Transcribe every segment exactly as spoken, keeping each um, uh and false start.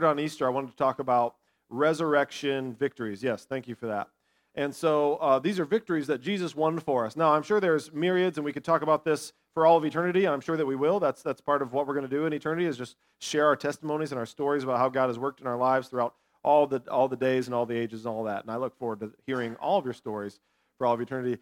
on Easter, I wanted to talk about resurrection victories. Yes, thank you for that. And so uh, these are victories that Jesus won for us. Now, I'm sure there's myriads, and we could talk about this for all of eternity. I'm sure that we will. That's that's part of what we're going to do in eternity, is just share our testimonies and our stories about how God has worked in our lives throughout all the all the days and all the ages and all that. And I look forward to hearing all of your stories for all of eternity.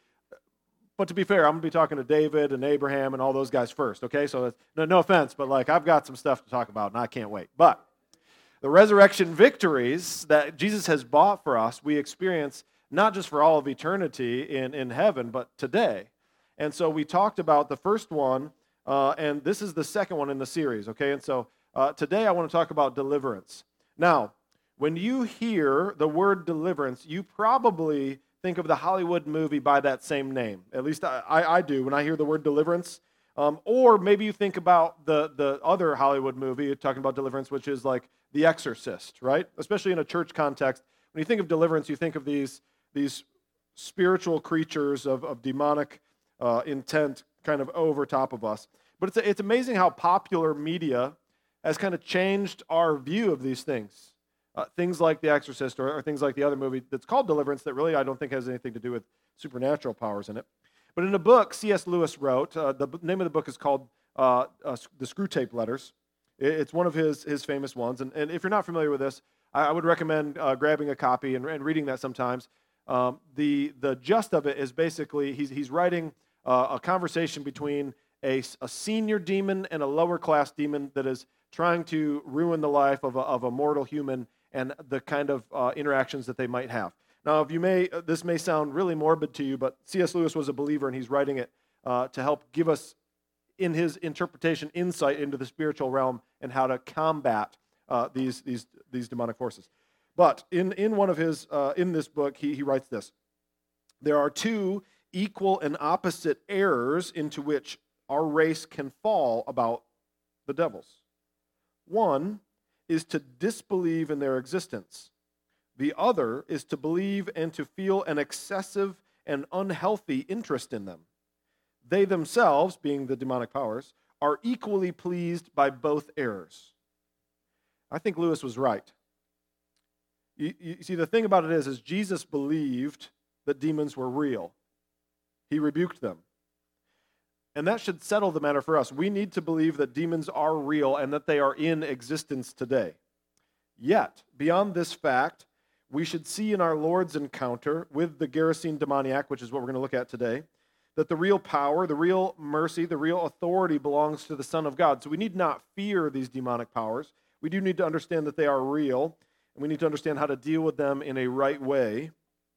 But to be fair, I'm going to be talking to David and Abraham and all those guys first, okay? So that's, no, no offense, but like I've got some stuff to talk about, and I can't wait. But the resurrection victories that Jesus has bought for us, we experience not just for all of eternity in, in heaven, but today. And so we talked about the first one, uh, and this is the second one in the series, okay? And so uh, today I want to talk about deliverance. Now, when you hear the word deliverance, you probably think of the Hollywood movie by that same name. At least I, I, I do when I hear the word deliverance. Um, or maybe you think about the, the other Hollywood movie talking about deliverance, which is like The Exorcist, right? Especially in a church context. When you think of deliverance, you think of these, these spiritual creatures of, of demonic uh, intent kind of over top of us. But it's, it's amazing how popular media has kind of changed our view of these things. Uh, things like The Exorcist or, or things like the other movie that's called Deliverance that really I don't think has anything to do with supernatural powers in it. But in a book C S Lewis wrote, uh, the name of the book is called uh, uh, The Screwtape Letters. It's one of his, his famous ones. And, and if you're not familiar with this, I, I would recommend uh, grabbing a copy and, and reading that sometimes. Um, the, the gist of it is basically he's, he's writing uh, a conversation between a, a senior demon and a lower class demon that is trying to ruin the life of a, of a mortal human and the kind of uh, interactions that they might have. Now, if you may, this may sound really morbid to you, but C S Lewis was a believer, and he's writing it uh, to help give us, in his interpretation, insight into the spiritual realm and how to combat uh, these these these demonic forces. But in in one of his uh, in this book, he he writes this: there are two equal and opposite errors into which our race can fall about the devils. One is to disbelieve in their existence. The other is to believe and to feel an excessive and unhealthy interest in them. They themselves, being the demonic powers, are equally pleased by both errors. I think Lewis was right. You, you see, the thing about it is, is Jesus believed that demons were real. He rebuked them. And that should settle the matter for us. We need to believe that demons are real and that they are in existence today. Yet, beyond this fact, we should see in our Lord's encounter with the Gerasene demoniac, which is what we're going to look at today, that the real power, the real mercy, the real authority belongs to the Son of God. So we need not fear these demonic powers. We do need to understand that they are real, and we need to understand how to deal with them in a right way.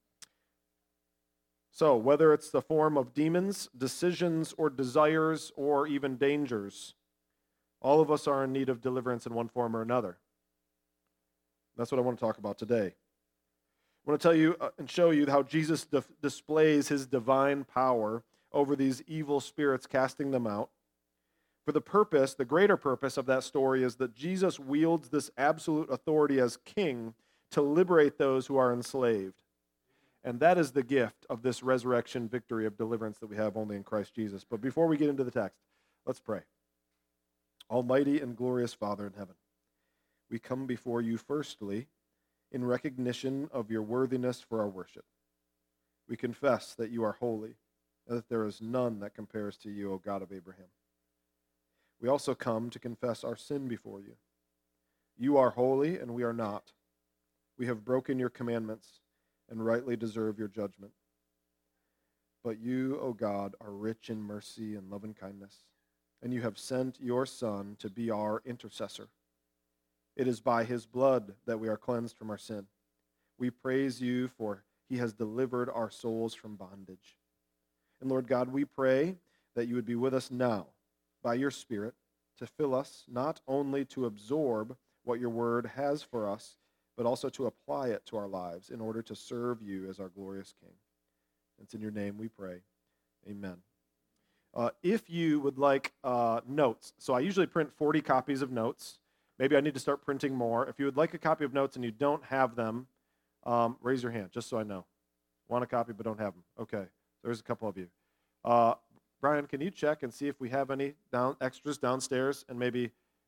So, whether it's the form of demons, decisions, or desires, or even dangers, all of us are in need of deliverance in one form or another. That's what I want to talk about today. I want to tell you and show you how Jesus dif- displays his divine power over these evil spirits, casting them out. For the purpose, the greater purpose of that story is that Jesus wields this absolute authority as king to liberate those who are enslaved. And that is the gift of this resurrection victory of deliverance that we have only in Christ Jesus. But before we get into the text, let's pray. Almighty and glorious Father in heaven, we come before you firstly in recognition of your worthiness for our worship. We confess that you are holy, and that there is none that compares to you, O God of Abraham. We also come to confess our sin before you. You are holy, and we are not. We have broken your commandments and rightly deserve your judgment. But you, O God, are rich in mercy and loving kindness, and you have sent your Son to be our intercessor. It is by his blood that we are cleansed from our sin. We praise you for he has delivered our souls from bondage. And Lord God, we pray that you would be with us now by your Spirit to fill us, not only to absorb what your word has for us, but also to apply it to our lives in order to serve you as our glorious King. It's in your name we pray. Amen. Uh, if you would like uh, notes, so I usually print forty copies of notes. Maybe I need to start printing more. If you would like a copy of notes and you don't have them, um, raise your hand, just so I know. Want a copy but don't have them. Okay, there's a couple of you. Uh, Brian, can you check and see if we have any down extras downstairs, and maybe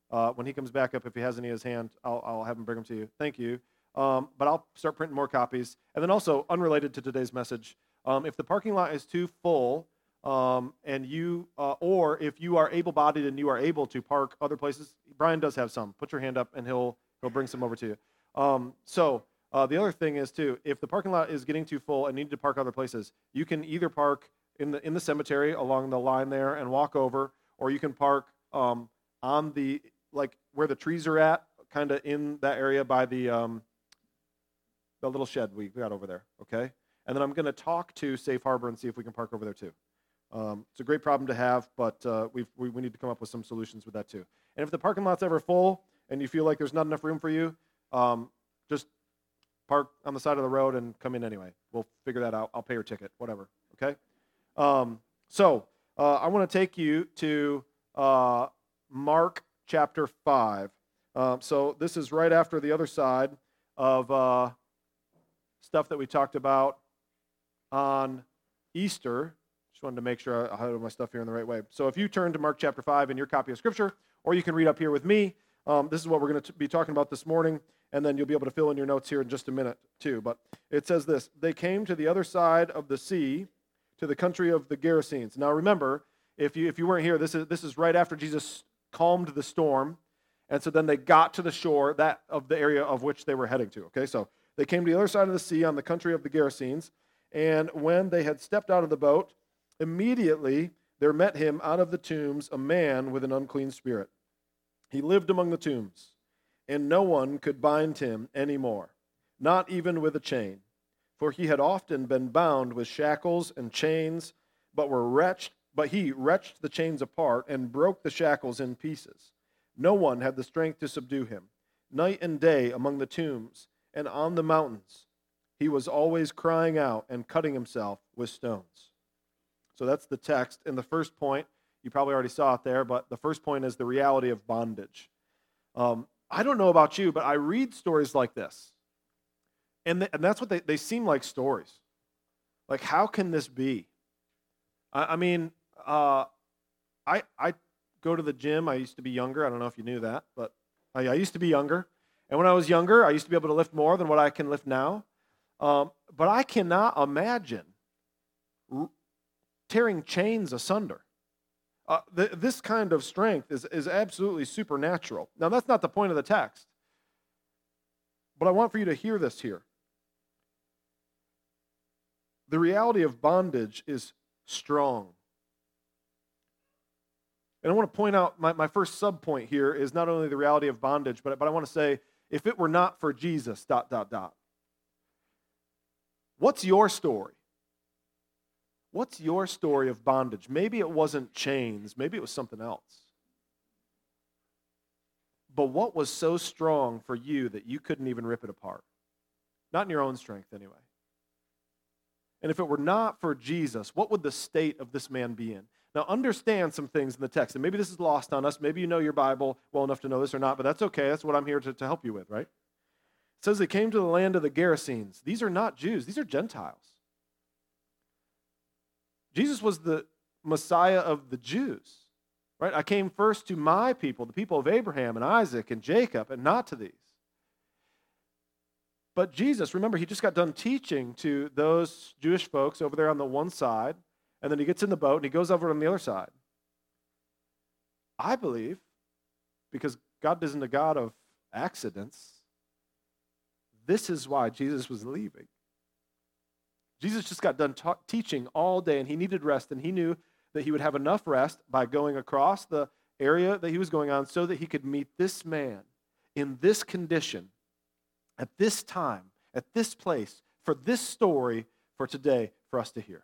Uh, when he comes back up, if he has any in his hand, I'll, I'll have him bring them to you. Thank you. Um, but I'll start printing more copies. And then also, unrelated to today's message, um, if the parking lot is too full, um, and you, uh, or if you are able-bodied and you are able to park other places, Brian does have some. Put your hand up, and he'll he'll bring some over to you. Um, so uh, the other thing is too, if the parking lot is getting too full and need to park other places, you can either park in the in the cemetery along the line there and walk over, or you can park um, on the like where the trees are at, kind of in that area by the um, the little shed we got over there. Okay, and then I'm going to talk to Safe Harbor and see if we can park over there too. Um, it's a great problem to have, but uh, we've, we we need to come up with some solutions with that too. And if the parking lot's ever full and you feel like there's not enough room for you, um, just park on the side of the road and come in anyway. We'll figure that out. I'll pay your ticket, whatever. Okay. Um, so uh, I want to take you to uh, Mark chapter five. Um, so this is right after the other side of uh, stuff that we talked about on Easter. Just wanted to make sure I had my stuff here in the right way. So if you turn to Mark chapter five in your copy of Scripture, or you can read up here with me, um, this is what we're going to be talking about this morning, and then you'll be able to fill in your notes here in just a minute too. But it says this: they came to the other side of the sea, to the country of the Gerasenes. Now remember, if you if you weren't here, this is this is right after Jesus calmed the storm, and so then they got to the shore that of the area of which they were heading to. Okay, so they came to the other side of the sea on the country of the Gerasenes, and when they had stepped out of the boat, immediately there met him out of the tombs a man with an unclean spirit. He lived among the tombs, and no one could bind him any more, not even with a chain. For he had often been bound with shackles and chains, but were wretched, but he wrenched the chains apart and broke the shackles in pieces. No one had the strength to subdue him. Night and day among the tombs and on the mountains, he was always crying out and cutting himself with stones. So that's the text. And the first point, you probably already saw it there, but the first point is the reality of bondage. Um, I don't know about you, but I read stories like this. And, th- and that's what they, they seem like stories. Like, how can this be? I, I mean, uh, I I go to the gym. I used to be younger. I don't know if you knew that, but I, I used to be younger. And when I was younger, I used to be able to lift more than what I can lift now. Um, but I cannot imagine r- tearing chains asunder. Uh, th- this kind of strength is, is absolutely supernatural. Now, that's not the point of the text. But I want for you to hear this here. The reality of bondage is strong. And I want to point out, my, my first sub-point here is not only the reality of bondage, but, but I want to say, if it were not for Jesus, dot, dot, dot. What's your story? What's your story of bondage? Maybe it wasn't chains. Maybe it was something else. But what was so strong for you that you couldn't even rip it apart? Not in your own strength, anyway. And if it were not for Jesus, what would the state of this man be in? Now, understand some things in the text. And maybe this is lost on us. Maybe you know your Bible well enough to know this or not, but that's okay. That's what I'm here to, to help you with, right? It says they came to the land of the Gerasenes. These are not Jews. These are Gentiles. Jesus was the Messiah of the Jews, right? I came first to my people, the people of Abraham and Isaac and Jacob, and not to these. But Jesus, remember, he just got done teaching to those Jewish folks over there on the one side, and then he gets in the boat and he goes over on the other side. I believe, because God isn't a God of accidents, this is why Jesus was leaving. Jesus just got done ta- teaching all day, and he needed rest, and he knew that he would have enough rest by going across the area that he was going on so that he could meet this man in this condition, at this time, at this place, for this story for today for us to hear.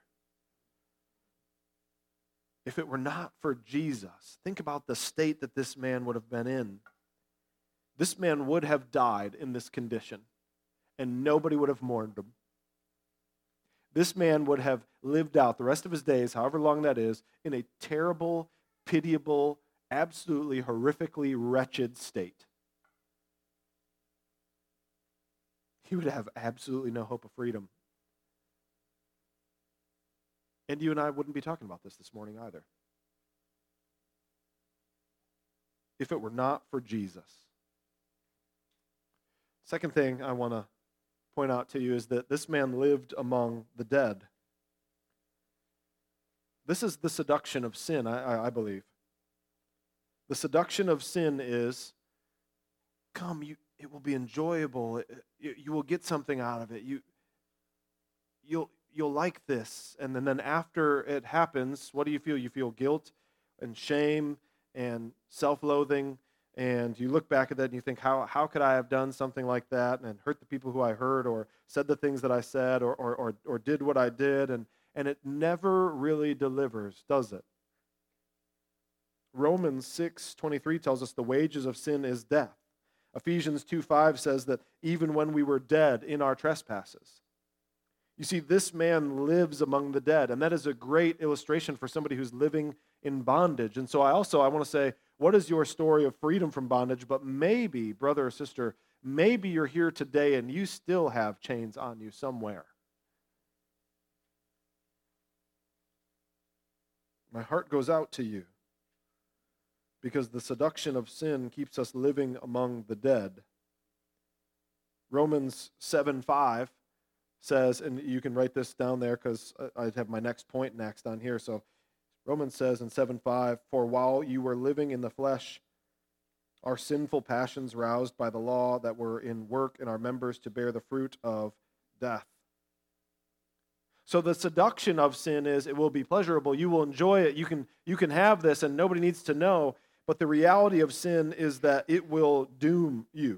If it were not for Jesus, think about the state that this man would have been in. This man would have died in this condition, and nobody would have mourned him. This man would have lived out the rest of his days, however long that is, in a terrible, pitiable, absolutely horrifically wretched state. He would have absolutely no hope of freedom. And you and I wouldn't be talking about this this morning either. if it were not for Jesus. Second thing I want to point out to you is that this man lived among the dead. This is the seduction of sin, I, I believe. The seduction of sin is, come, you, it will be enjoyable. It, you, you will get something out of it. You, you'll, you'll like this. And then, then after it happens, what do you feel? You feel guilt and shame and self-loathing. And you look back at that and you think, how, how could I have done something like that and hurt the people who I hurt, or said the things that I said, or, or, or, or did what I did? And, and it never really delivers, does it? Romans six twenty-three tells us the wages of sin is death. Ephesians two five says that even when we were dead in our trespasses. You see, this man lives among the dead, and that is a great illustration for somebody who's living in bondage. And so I also, I want to say, what is your story of freedom from bondage? But maybe, brother or sister, maybe you're here today and you still have chains on you somewhere. My heart goes out to you, because the seduction of sin keeps us living among the dead. Romans seven five says, and you can write this down there because I have my next point next on here. So Romans says in seven five, for while you were living in the flesh, our sinful passions roused by the law that were in work in our members to bear the fruit of death. So the seduction of sin is it will be pleasurable. You will enjoy it. You can, you can have this and nobody needs to know. But the reality of sin is that it will doom you.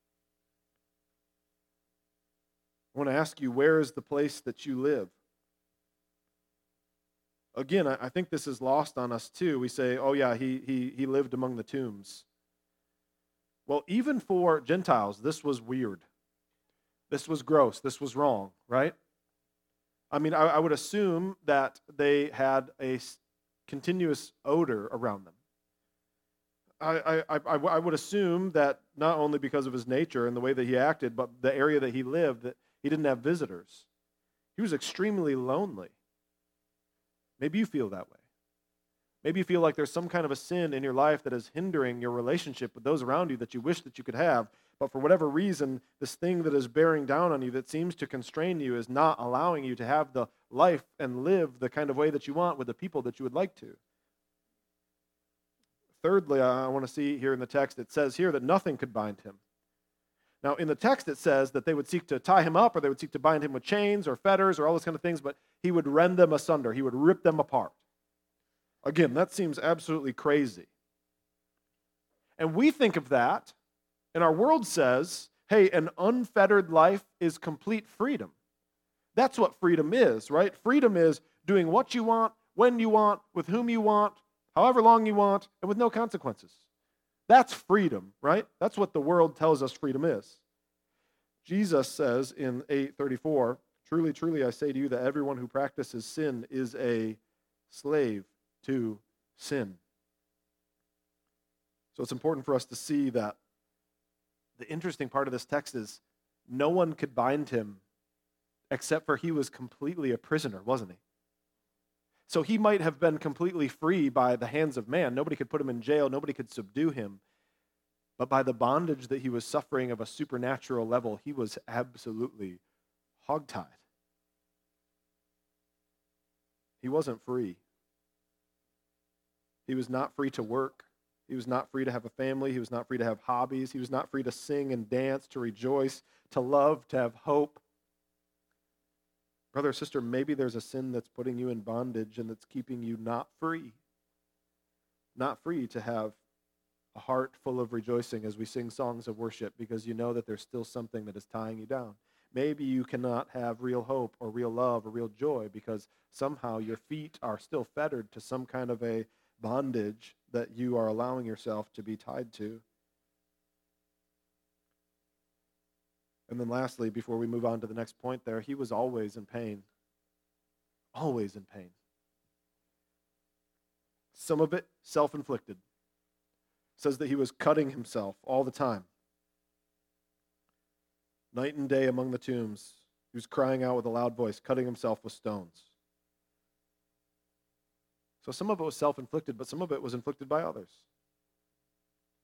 I want to ask you, where is the place that you live? Again, I think this is lost on us too. We say, oh yeah, he, he, he lived among the tombs. Well, even for Gentiles, this was weird. This was gross. This was wrong, right? I mean, I, I would assume that they had a continuous odor around them. I, I, I, I would assume that not only because of his nature and the way that he acted, but the area that he lived, that he didn't have visitors. He was extremely lonely. Maybe you feel that way. Maybe you feel like there's some kind of a sin in your life that is hindering your relationship with those around you that you wish that you could have, but for whatever reason, this thing that is bearing down on you that seems to constrain you is not allowing you to have the life and live the kind of way that you want with the people that you would like to. Thirdly, I want to see here in the text, it says here that nothing could bind him. Now, in the text, it says that they would seek to tie him up, or they would seek to bind him with chains or fetters or all those kind of things, but he would rend them asunder. He would rip them apart. Again, that seems absolutely crazy. And we think of that, and our world says, hey, an unfettered life is complete freedom. That's what freedom is, right? Freedom is doing what you want, when you want, with whom you want, however long you want, and with no consequences. That's freedom, right? That's what the world tells us freedom is. Jesus says in eight thirty-four, truly, truly, I say to you that everyone who practices sin is a slave to sin. So it's important for us to see that the interesting part of this text is no one could bind him except for he was completely a prisoner, wasn't he? So he might have been completely free by the hands of man. Nobody could put him in jail. Nobody could subdue him. But by the bondage that he was suffering of a supernatural level, he was absolutely hogtied. He wasn't free. He was not free to work. He was not free to have a family. He was not free to have hobbies. He was not free to sing and dance, to rejoice, to love, to have hope. Brother or sister, maybe there's a sin that's putting you in bondage and that's keeping you not free. Not free to have a heart full of rejoicing as we sing songs of worship because you know that there's still something that is tying you down. Maybe you cannot have real hope or real love or real joy because somehow your feet are still fettered to some kind of a bondage that you are allowing yourself to be tied to. And then lastly, before we move on to the next point there, he was always in pain. Always in pain. Some of it self-inflicted. Says that he was cutting himself all the time. Night and day among the tombs, he was crying out with a loud voice, cutting himself with stones. So some of it was self-inflicted, but some of it was inflicted by others.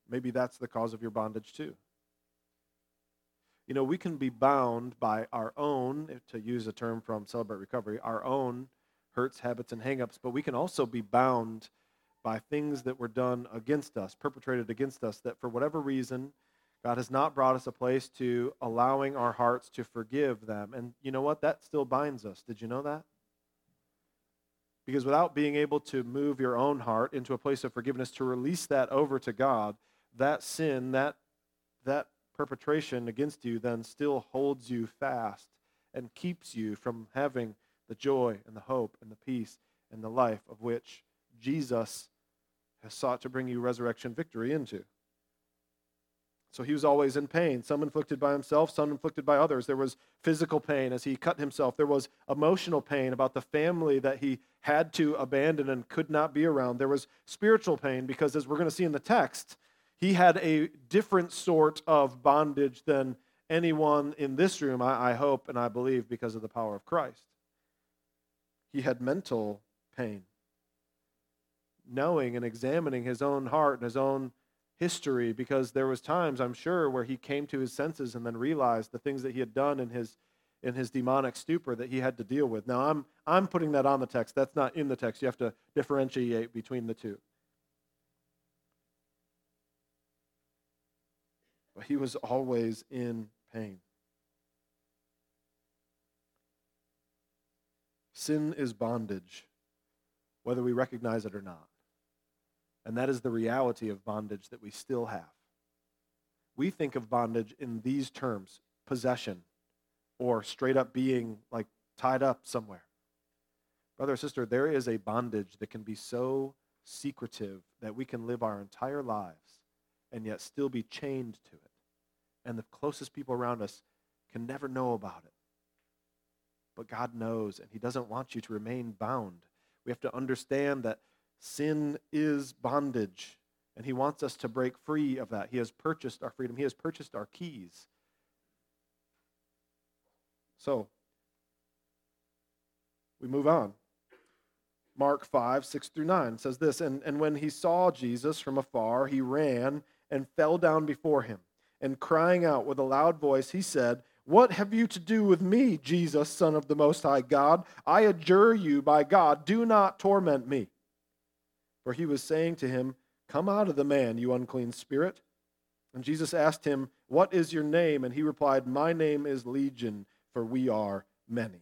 maybe that's the cause of your bondage too. You know, we can be bound by our own, to use a term from Celebrate Recovery, our own hurts, habits, and hangups, but we can also be bound by things that were done against us, perpetrated against us, that for whatever reason, God has not brought us a place to allowing our hearts to forgive them. And you know what? That still binds us. Did you know that? Because without being able to move your own heart into a place of forgiveness, to release that over to God, that sin, that, that perpetration against you then still holds you fast and keeps you from having the joy and the hope and the peace and the life of which Jesus has sought to bring you resurrection victory into. So he was always in pain, some inflicted by himself, some inflicted by others. There was physical pain as he cut himself. There was emotional pain about the family that he had to abandon and could not be around. There was spiritual pain because, as we're going to see in the text, he had a different sort of bondage than anyone in this room, I, I hope and I believe, because of the power of Christ. He had mental pain, knowing and examining his own heart and his own history, because there was times, I'm sure, where he came to his senses and then realized the things that he had done in his in his demonic stupor that he had to deal with. Now, I'm I'm putting that on the text. That's not in the text. You have to differentiate between the two. But he was always in pain. Sin is bondage, whether we recognize it or not. And that is the reality of bondage that we still have. We think of bondage in these terms: possession, or straight up being like tied up somewhere. Brother or sister, there is a bondage that can be so secretive that we can live our entire lives and yet still be chained to it. And the closest people around us can never know about it. But God knows, and he doesn't want you to remain bound. We have to understand that sin is bondage, and he wants us to break free of that. He has purchased our freedom. He has purchased our keys. So, we move on. Mark five, six through nine says this, and, and when he saw Jesus from afar, he ran and fell down before him. And crying out with a loud voice, he said, "What have you to do with me, Jesus, Son of the Most High God? I adjure you by God, do not torment me." For he was saying to him, "Come out of the man, you unclean spirit." And Jesus asked him, "What is your name?" And he replied, "My name is Legion, for we are many."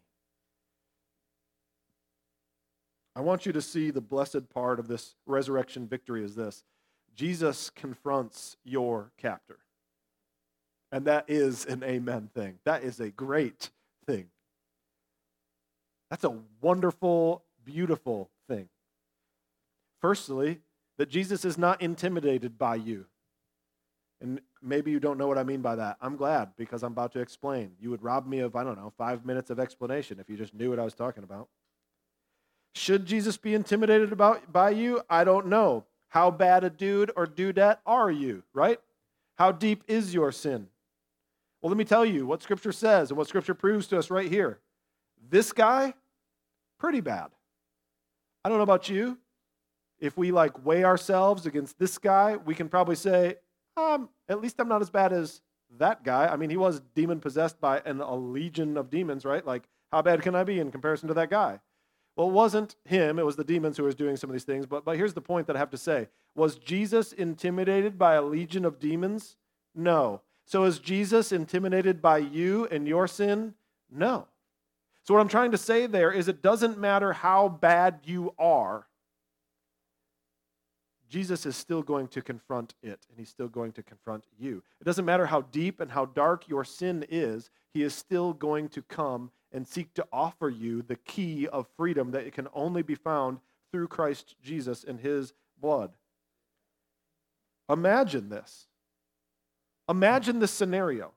I want you to see the blessed part of this resurrection victory is this: Jesus confronts your captor. And that is an amen thing. That is a great thing. That's a wonderful, beautiful thing. Firstly, that Jesus is not intimidated by you. And maybe you don't know what I mean by that. I'm glad, because I'm about to explain. You would rob me of, I don't know, five minutes of explanation if you just knew what I was talking about. Should Jesus be intimidated about by you? I don't know. How bad a dude or dudette are you, right? How deep is your sin? Well, let me tell you what Scripture says and what Scripture proves to us right here. This guy, pretty bad. I don't know about you. If we like weigh ourselves against this guy, we can probably say, um, at least I'm not as bad as that guy. I mean, he was demon-possessed by an, a legion of demons, right? Like, how bad can I be in comparison to that guy? Well, it wasn't him. It was the demons who was doing some of these things. But, but here's the point that I have to say. Was Jesus intimidated by a legion of demons? No. So is Jesus intimidated by you and your sin? No. So what I'm trying to say there is it doesn't matter how bad you are. Jesus is still going to confront it, and he's still going to confront you. It doesn't matter how deep and how dark your sin is, he is still going to come and seek to offer you the key of freedom that it can only be found through Christ Jesus and his blood. Imagine this. Imagine this scenario.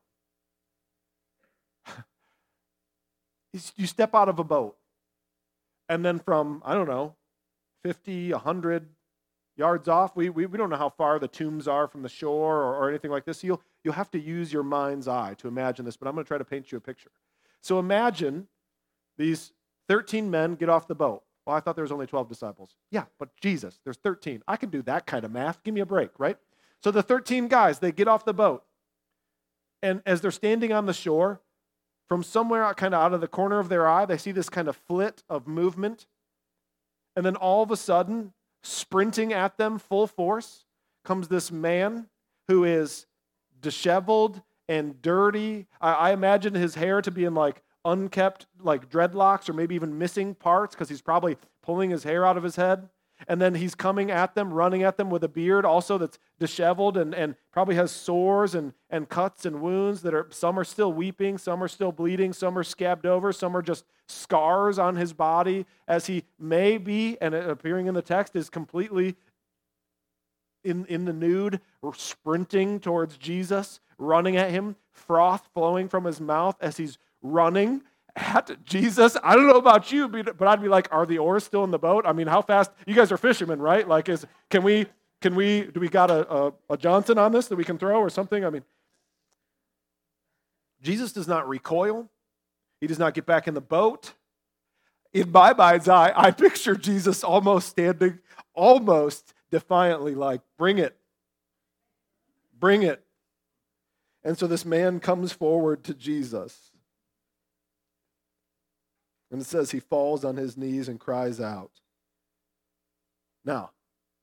You step out of a boat, and then from, I don't know, fifty, one hundred yards off, we, we, we don't know how far the tombs are from the shore or, or anything like this. You'll, you'll have to use your mind's eye to imagine this, but I'm going to try to paint you a picture. So imagine these thirteen men get off the boat. Well, I thought there was only twelve disciples. Yeah, but Jesus, there's thirteen. I can do that kind of math. Give me a break, right? So the thirteen guys, they get off the boat. And as they're standing on the shore, from somewhere out, kind of out of the corner of their eye, they see this kind of flit of movement. And then all of a sudden, sprinting at them full force, comes this man who is disheveled and dirty. I, I imagine his hair to be in like unkept, like dreadlocks, or maybe even missing parts, because he's probably pulling his hair out of his head. And then he's coming at them, running at them with a beard also that's disheveled and, and probably has sores and, and cuts and wounds that are, some are still weeping, some are still bleeding, some are scabbed over, some are just scars on his body, as he may be, and appearing in the text, is completely in, in the nude, sprinting towards Jesus, running at him, froth flowing from his mouth as he's running at Jesus. I don't know about you, but I'd be like, are the oars still in the boat? I mean, how fast? You guys are fishermen, right? Like, is can we, can we, do we got a, a, a Johnson on this that we can throw or something? I mean, Jesus does not recoil. He does not get back in the boat. In my mind's eye, I picture Jesus almost standing, almost defiantly like, bring it. Bring it. And so this man comes forward to Jesus. And it says he falls on his knees and cries out. Now,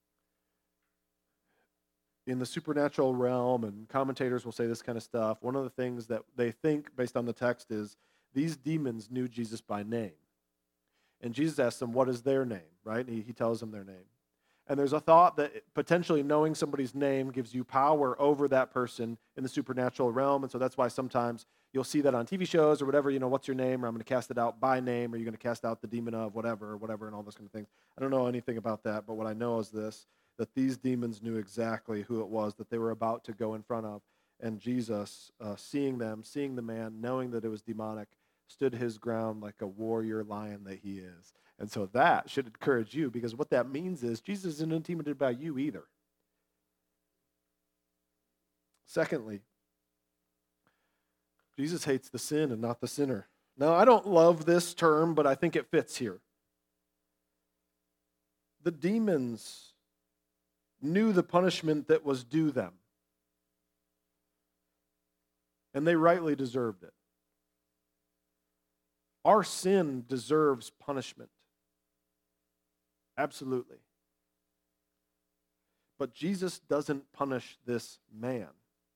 in the supernatural realm, and commentators will say this kind of stuff, one of the things that they think based on the text is these demons knew Jesus by name. And Jesus asks them, what is their name, right? And he, he tells them their name. And there's a thought that potentially knowing somebody's name gives you power over that person in the supernatural realm. And so that's why sometimes you'll see that on T V shows or whatever, you know, what's your name? Or I'm going to cast it out by name, or you're going to cast out the demon of whatever, or whatever, and all those kind of things. I don't know anything about that, but what I know is this, that these demons knew exactly who it was that they were about to go in front of. And Jesus, uh, seeing them, seeing the man, knowing that it was demonic, stood his ground like a warrior lion that he is. And so that should encourage you, because what that means is Jesus isn't intimidated by you either. Secondly, Jesus hates the sin and not the sinner. Now, I don't love this term, but I think it fits here. The demons knew the punishment that was due them, and they rightly deserved it. Our sin deserves punishment. Absolutely. But Jesus doesn't punish this man.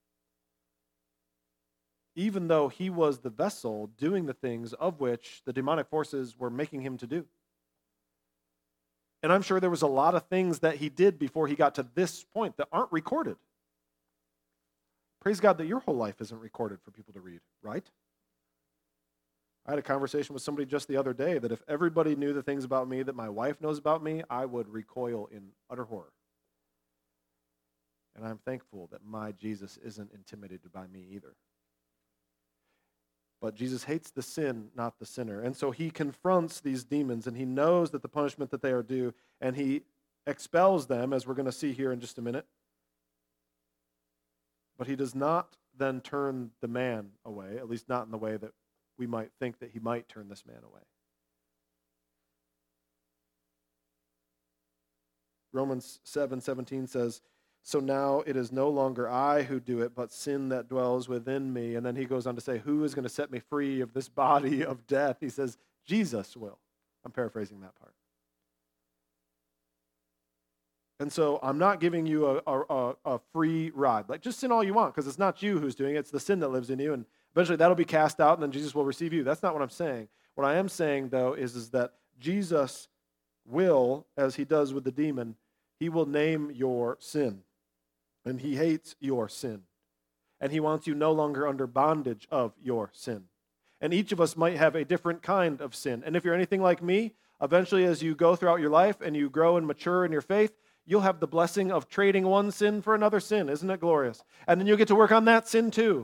Even though he was the vessel doing the things of which the demonic forces were making him to do. And I'm sure there was a lot of things that he did before he got to this point that aren't recorded. Praise God that your whole life isn't recorded for people to read, right? I had a conversation with somebody just the other day that if everybody knew the things about me that my wife knows about me, I would recoil in utter horror. And I'm thankful that my Jesus isn't intimidated by me either. But Jesus hates the sin, not the sinner. And so he confronts these demons, and he knows that the punishment that they are due, and he expels them, as we're going to see here in just a minute. But he does not then turn the man away, at least not in the way that we might think that he might turn this man away. Romans seven seventeen says, so now it is no longer I who do it, but sin that dwells within me. And then he goes on to say, who is going to set me free of this body of death? He says, Jesus will. I'm paraphrasing that part. And so I'm not giving you a, a, a free ride. Like, just sin all you want, because it's not you who's doing it. It's the sin that lives in you. And eventually that'll be cast out, and then Jesus will receive you. That's not what I'm saying. What I am saying, though, is, is that Jesus will, as he does with the demon, he will name your sin. And he hates your sin. And he wants you no longer under bondage of your sin. And each of us might have a different kind of sin. And if you're anything like me, eventually as you go throughout your life and you grow and mature in your faith, you'll have the blessing of trading one sin for another sin. Isn't it glorious? And then you'll get to work on that sin too.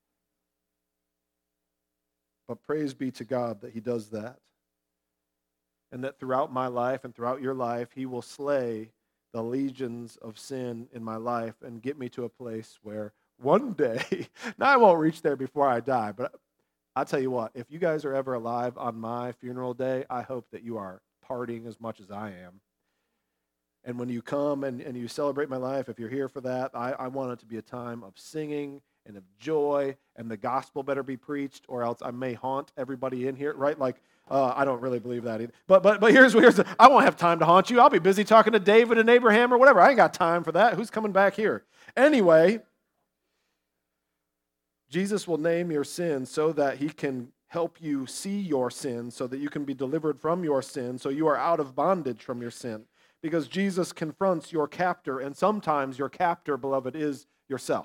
But praise be to God that he does that. And that throughout my life and throughout your life, he will slay the legions of sin in my life and get me to a place where one day, now I won't reach there before I die, but I'll tell you what, if you guys are ever alive on my funeral day, I hope that you are partying as much as I am. And when you come and, and you celebrate my life, if you're here for that, I, I want it to be a time of singing and of joy, and the gospel better be preached, or else I may haunt everybody in here, right? Like, uh, I don't really believe that either. But but but here's, here's the, I won't have time to haunt you. I'll be busy talking to David and Abraham or whatever. I ain't got time for that. Who's coming back here? Anyway, Jesus will name your sin so that he can help you see your sin, so that you can be delivered from your sin, so you are out of bondage from your sin. Because Jesus confronts your captor, and sometimes your captor, beloved, is yourself.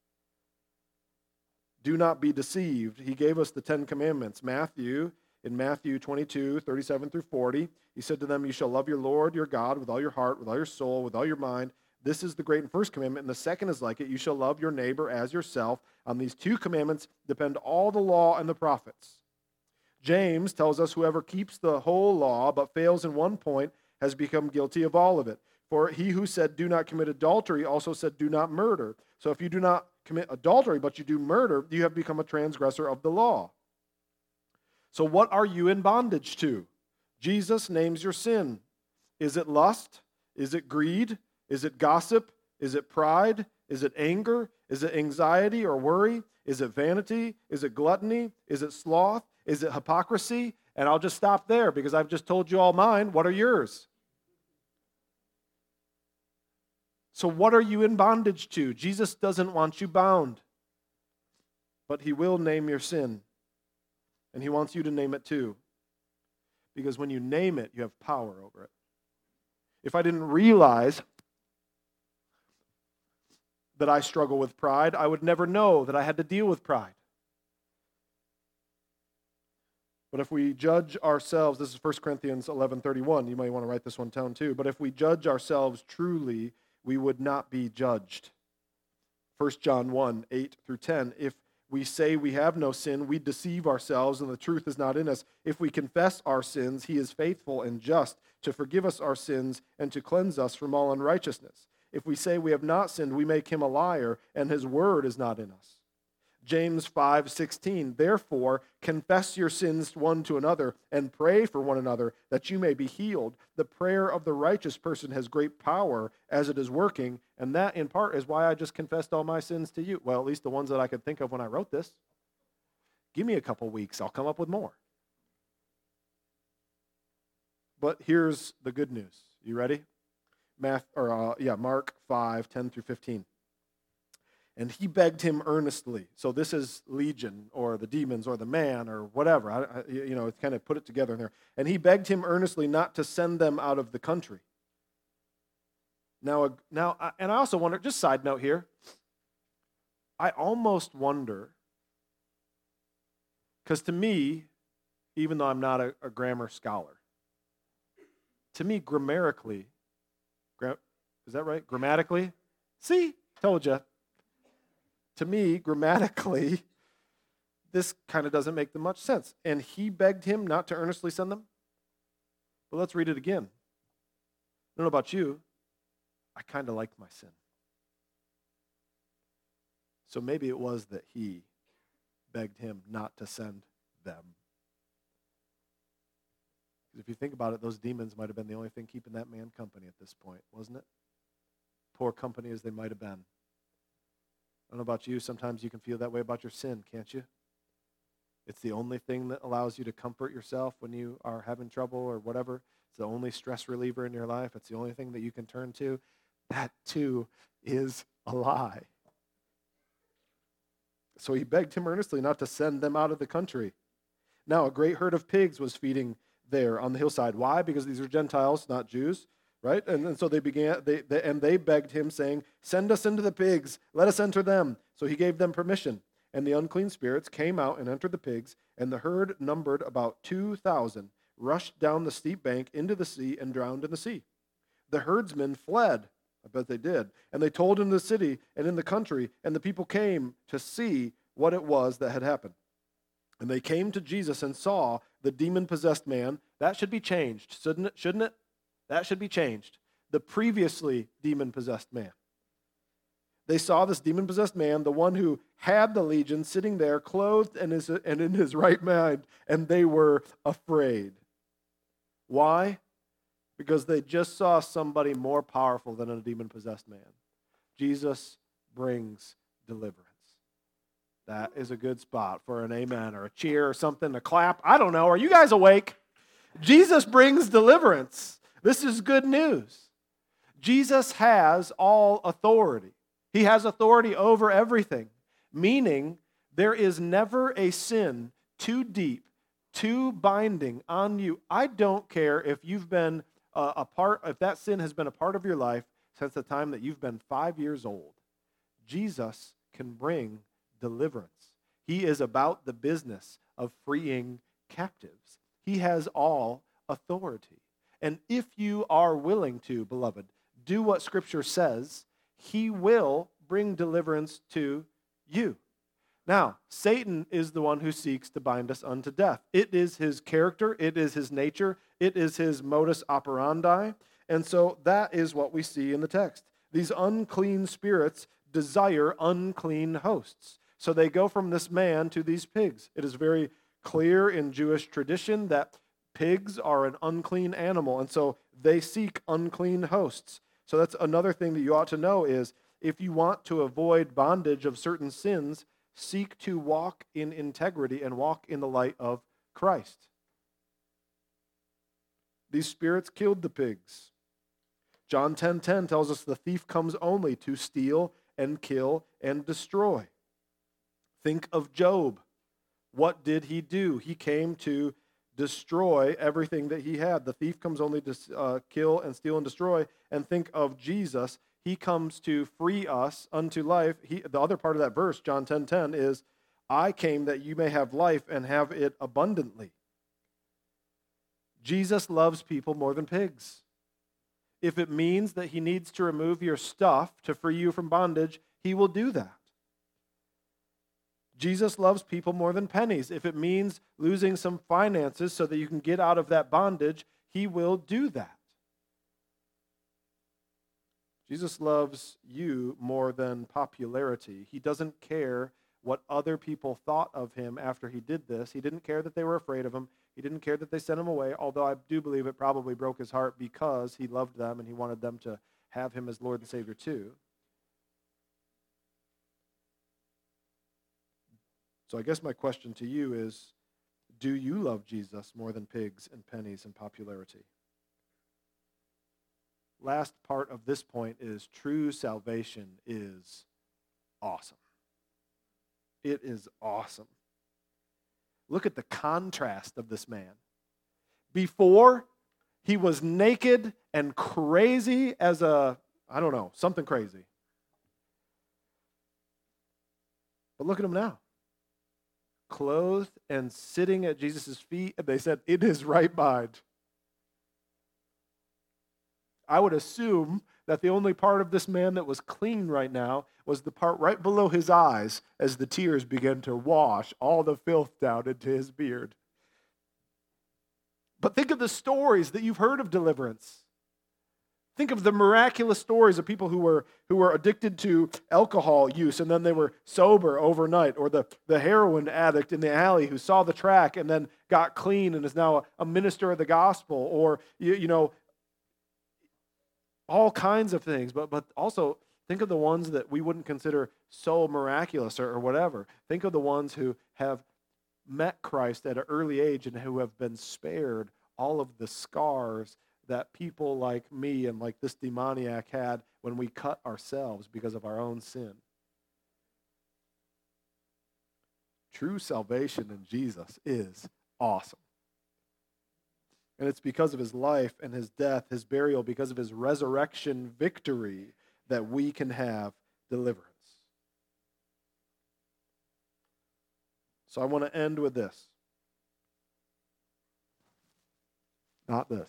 Do not be deceived. He gave us the Ten Commandments. Matthew, in Matthew twenty-two, thirty-seven through forty, he said to them, you shall love your Lord your God with all your heart, with all your soul, with all your mind. This is the great and first commandment, and the second is like it. You shall love your neighbor as yourself. On these two commandments depend all the law and the prophets. James tells us whoever keeps the whole law but fails in one point has become guilty of all of it. For he who said, do not commit adultery, also said, do not murder. So if you do not commit adultery, but you do murder, you have become a transgressor of the law. So what are you in bondage to? Jesus names your sin. Is it lust? Is it greed? Is it gossip? Is it pride? Is it anger? Is it anxiety or worry? Is it vanity? Is it gluttony? Is it sloth? Is it hypocrisy? And I'll just stop there because I've just told you all mine. What are yours? So what are you in bondage to? Jesus doesn't want you bound, but he will name your sin. And he wants you to name it too. Because when you name it, you have power over it. If I didn't realize that I struggle with pride, I would never know that I had to deal with pride. But if we judge ourselves, this is First Corinthians eleven thirty-one, you might want to write this one down too, but if we judge ourselves truly, we would not be judged. First John one, eight through ten, if we say we have no sin, we deceive ourselves and the truth is not in us. If we confess our sins, he is faithful and just to forgive us our sins and to cleanse us from all unrighteousness. If we say we have not sinned, we make him a liar and his word is not in us. James five sixteen, therefore confess your sins one to another and pray for one another that you may be healed. The prayer of the righteous person has great power as it is working, and that in part is why I just confessed all my sins to you. Well, at least the ones that I could think of when I wrote this. Give me a couple weeks, I'll come up with more. But here's the good news. You ready? Math, or uh, yeah, Mark five ten through fifteen. And he begged him earnestly. So this is Legion or the demons or the man or whatever. I, I, you know, kind of put it together in there. And he begged him earnestly not to send them out of the country. Now, now, and I also wonder, just side note here, I almost wonder, because to me, even though I'm not a, a grammar scholar, to me, grammatically, gra- is that right? Grammatically? See, told you. To me, grammatically, this kind of doesn't make much sense. And he begged him not to earnestly send them. Well, let's read it again. I don't know about you. I kind of liked my sin. So maybe it was that he begged him not to send them. Because if you think about it, those demons might have been the only thing keeping that man company at this point, wasn't it? Poor company as they might have been. I don't know about you, sometimes you can feel that way about your sin, can't you? It's the only thing that allows you to comfort yourself when you are having trouble or whatever. It's the only stress reliever in your life. It's the only thing that you can turn to. That, too, is a lie. So he begged him earnestly not to send them out of the country. Now, a great herd of pigs was feeding there on the hillside. Why? Because these are Gentiles, not Jews. Right? And, and so they began, they, they, and they begged him, saying, send us into the pigs, let us enter them. So he gave them permission. And the unclean spirits came out and entered the pigs, and the herd numbered about two thousand, rushed down the steep bank into the sea and drowned in the sea. The herdsmen fled, I bet they did, and they told in the city and in the country, and the people came to see what it was that had happened. And they came to Jesus and saw the demon-possessed man. That should be changed, shouldn't it? Shouldn't it? That should be changed. The previously demon-possessed man. They saw this demon-possessed man, the one who had the legion, sitting there, clothed and, is, and in his right mind, and they were afraid. Why? because they just saw somebody more powerful than a demon-possessed man. Jesus brings deliverance. That is a good spot for an amen or a cheer or something, a clap. I don't know. Are you guys awake? Jesus brings deliverance. This is good news. Jesus has all authority. He has authority over everything, meaning there is never a sin too deep, too binding on you. I don't care if you've been uh, a part, if that sin has been a part of your life since the time that you've been five years old. Jesus can bring deliverance. He is about the business of freeing captives. He has all authority. And if you are willing to, beloved, do what Scripture says, He will bring deliverance to you. Now, Satan is the one who seeks to bind us unto death. It is his character, it is his nature, it is his modus operandi. And so that is what we see in the text. These unclean spirits desire unclean hosts. So they go from this man to these pigs. It is very clear in Jewish tradition that pigs are an unclean animal, and so they seek unclean hosts. So that's another thing that you ought to know is if you want to avoid bondage of certain sins, seek to walk in integrity and walk in the light of Christ. These spirits killed the pigs. John ten ten tells us the thief comes only to steal and kill and destroy. Think of Job. What did he do? He came to destroy everything that he had. The thief comes only to uh, kill and steal and destroy. And think of Jesus. He comes to free us unto life. He, the other part of that verse, John ten ten, is, I came that you may have life and have it abundantly. Jesus loves people more than pigs. If it means that he needs to remove your stuff to free you from bondage, he will do that. Jesus loves people more than pennies. If it means losing some finances so that you can get out of that bondage, he will do that. Jesus loves you more than popularity. He doesn't care what other people thought of him after he did this. He didn't care that they were afraid of him. He didn't care that they sent him away, although I do believe it probably broke his heart because he loved them and he wanted them to have him as Lord and Savior too. So I guess my question to you is, do you love Jesus more than pigs and pennies and popularity? Last part of this point is true salvation is awesome. It is awesome. Look at the contrast of this man. Before, he was naked and crazy as a, I don't know, something crazy. But look at him now. Clothed and sitting at Jesus' feet, and they said, in his right mind. I would assume that the only part of this man that was clean right now was the part right below his eyes as the tears began to wash all the filth down into his beard. But think of the stories that you've heard of deliverance. Think of the miraculous stories of people who were who were addicted to alcohol use and then they were sober overnight, or the, the heroin addict in the alley who saw the track and then got clean and is now a, a minister of the gospel, or you, you know, all kinds of things. But but also think of the ones that we wouldn't consider so miraculous or, or whatever. Think of the ones who have met Christ at an early age and who have been spared all of the scars that people like me and like this demoniac had when we cut ourselves because of our own sin. True salvation in Jesus is awesome. And it's because of his life and his death, his burial, because of his resurrection victory that we can have deliverance. So I want to end with this. Not this.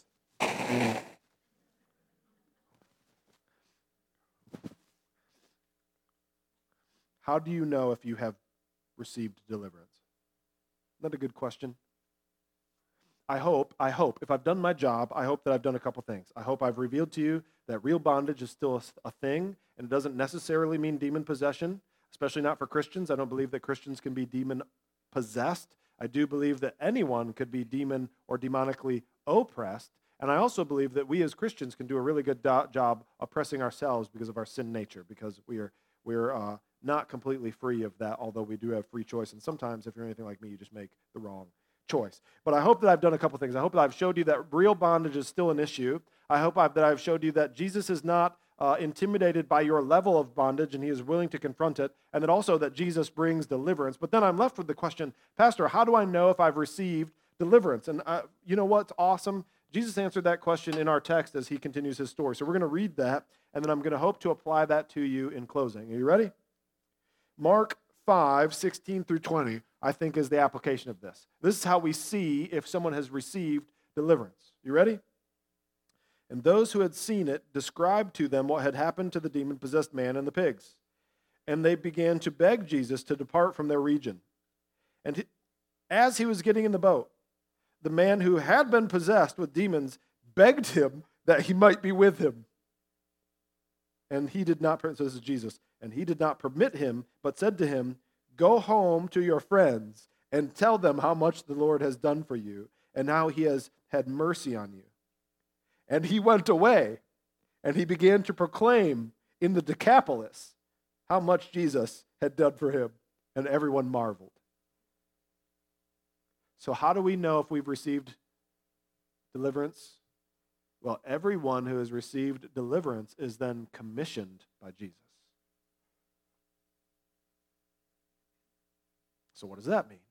How do you know if you have received deliverance? Isn't that a good question? I hope, I hope, if I've done my job, I hope that I've done a couple things. I hope I've revealed to you that real bondage is still a, a thing, and it doesn't necessarily mean demon possession, especially not for Christians. I don't believe that Christians can be demon possessed. I do believe that anyone could be demon or demonically oppressed, And I also believe that we as Christians can do a really good do- job oppressing ourselves because of our sin nature, because we are we're uh, not completely free of that, although we do have free choice. And sometimes, if you're anything like me, you just make the wrong choice. But I hope that I've done a couple things. I hope that I've showed you that real bondage is still an issue. I hope I've, that I've showed you that Jesus is not uh, intimidated by your level of bondage, and he is willing to confront it, and that also that Jesus brings deliverance. But then I'm left with the question, Pastor, how do I know if I've received deliverance? And uh, you know what's awesome? Jesus answered that question in our text as he continues his story. So we're going to read that, and then I'm going to hope to apply that to you in closing. Are you ready? Mark five, sixteen through twenty, I think, is the application of this. This is how we see if someone has received deliverance. You ready? And those who had seen it described to them what had happened to the demon-possessed man and the pigs. And they began to beg Jesus to depart from their region. And he, as he was getting in the boat, the man who had been possessed with demons begged him that he might be with him. And he did not, so this is Jesus, and he did not permit him, but said to him, go home to your friends and tell them how much the Lord has done for you and how he has had mercy on you. And he went away, and he began to proclaim in the Decapolis how much Jesus had done for him, and everyone marveled. So how do we know if we've received deliverance? Well, everyone who has received deliverance is then commissioned by Jesus. So what does that mean?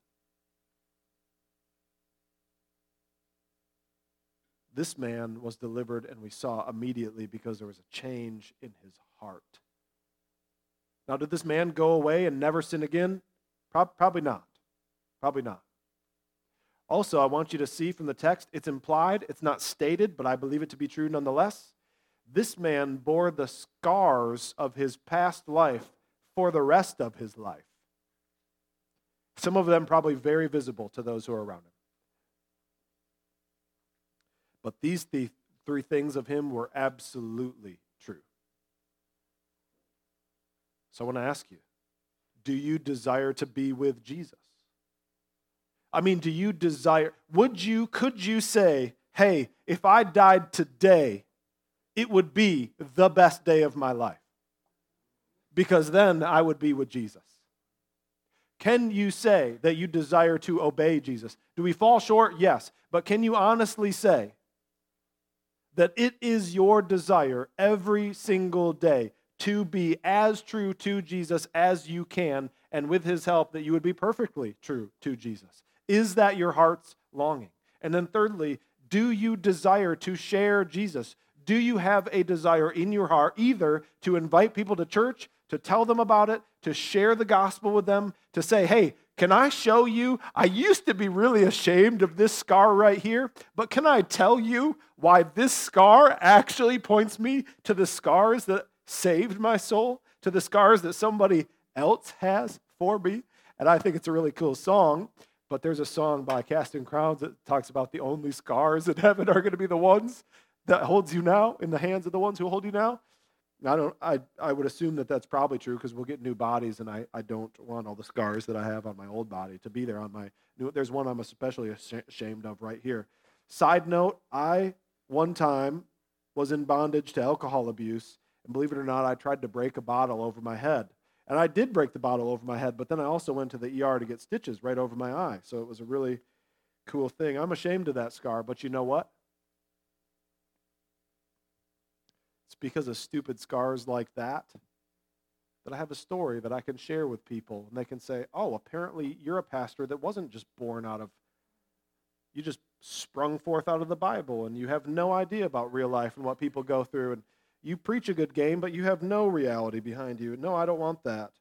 This man was delivered, and we saw immediately because there was a change in his heart. Now, did this man go away and never sin again? Pro- probably not. Probably not. Also, I want you to see from the text, it's implied, it's not stated, but I believe it to be true nonetheless. This man bore the scars of his past life for the rest of his life. Some of them probably very visible to those who are around him. But these th- three things of him were absolutely true. So I want to ask you, do you desire to be with Jesus? I mean, do you desire, would you, could you say, hey, if I died today, it would be the best day of my life? Because then I would be with Jesus. Can you say that you desire to obey Jesus? Do we fall short? Yes. But can you honestly say that it is your desire every single day to be as true to Jesus as you can, and with his help that you would be perfectly true to Jesus? Is that your heart's longing? And then thirdly, do you desire to share Jesus? Do you have a desire in your heart either to invite people to church, to tell them about it, to share the gospel with them, to say, hey, can I show you? I used to be really ashamed of this scar right here, but can I tell you why this scar actually points me to the scars that saved my soul, to the scars that somebody else has for me? And I think it's a really cool song, but there's a song by Casting Crowns that talks about the only scars in heaven are going to be the ones that holds you now, in the hands of the ones who hold you now. I don't. I, I would assume that that's probably true because we'll get new bodies, and I, I don't want all the scars that I have on my old body to be there on my new. There's one I'm especially ashamed of right here. Side note, I one time was in bondage to alcohol abuse, and believe it or not, I tried to break a bottle over my head. And I did break the bottle over my head, but then I also went to the E R to get stitches right over my eye. So it was a really cool thing. I'm ashamed of that scar, but you know what? It's because of stupid scars like that that I have a story that I can share with people, and they can say, oh, apparently you're a pastor that wasn't just born out of, you just sprung forth out of the Bible, and you have no idea about real life and what people go through, and you preach a good game, but you have no reality behind you. No, I don't want that.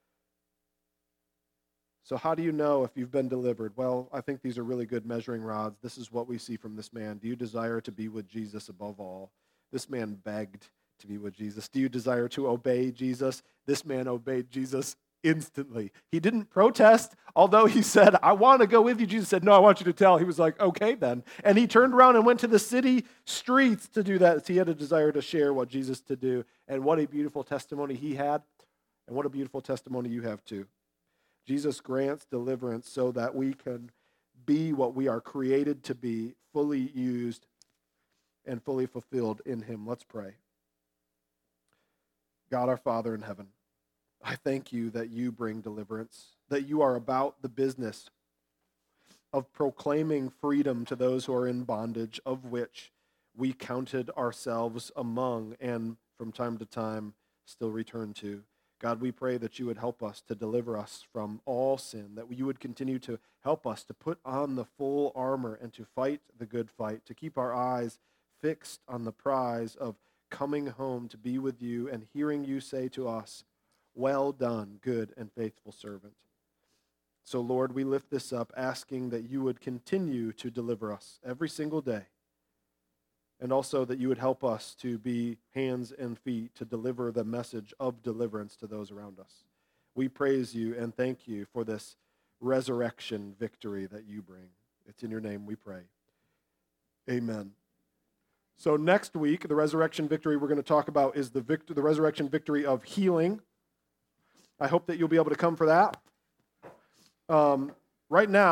So how do you know if you've been delivered? Well, I think these are really good measuring rods. This is what we see from this man. Do you desire to be with Jesus above all? This man begged to be with Jesus. Do you desire to obey Jesus? This man obeyed Jesus instantly. He didn't protest, although he said, I want to go with you. Jesus said, no, I want you to tell. He was like, okay then. And he turned around and went to the city streets to do that. He had a desire to share what Jesus to do. And what a beautiful testimony he had. And what a beautiful testimony you have too. Jesus grants deliverance so that we can be what we are created to be, fully used and fully fulfilled in him. Let's pray. God, our Father in heaven, I thank you that you bring deliverance, that you are about the business of proclaiming freedom to those who are in bondage, of which we counted ourselves among and from time to time still return to. God, we pray that you would help us to deliver us from all sin, that you would continue to help us to put on the full armor and to fight the good fight, to keep our eyes fixed on the prize of coming home to be with you and hearing you say to us, "Well done, good and faithful servant." So, Lord, we lift this up, asking that you would continue to deliver us every single day, and also that you would help us to be hands and feet to deliver the message of deliverance to those around us. We praise you and thank you for this resurrection victory that you bring. It's in your name we pray. Amen. So next week, the resurrection victory we're going to talk about is the victor, the resurrection victory of healing. I hope that you'll be able to come for that. Um, right now,